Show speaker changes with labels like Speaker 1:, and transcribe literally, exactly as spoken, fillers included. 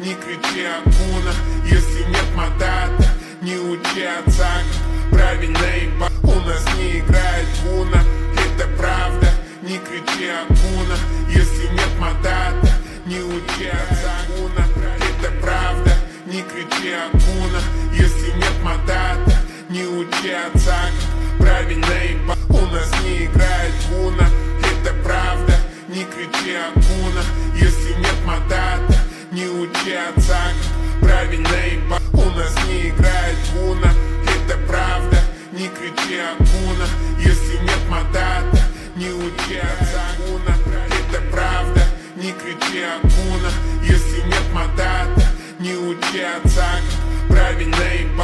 Speaker 1: не кричи акуна. Если нет матата, не учи отца, правильно ебать. У нас не играет куна, это правда, не кричи акуна. Если нет матата, не учи отца, куна, это правда, не кричи акуна. Если нет матата, не учи отца, правильно ебать. У нас не играет куна, это правда, не кричи акуна. Если нет матата, не учи отца, правильно ебать. У нас не играет куна, это правда, не кричи акуна. Если нет матата, не учи отца, куна, это правда, не кричи акуна. Если нет матата, не учи отца, правильно ебать.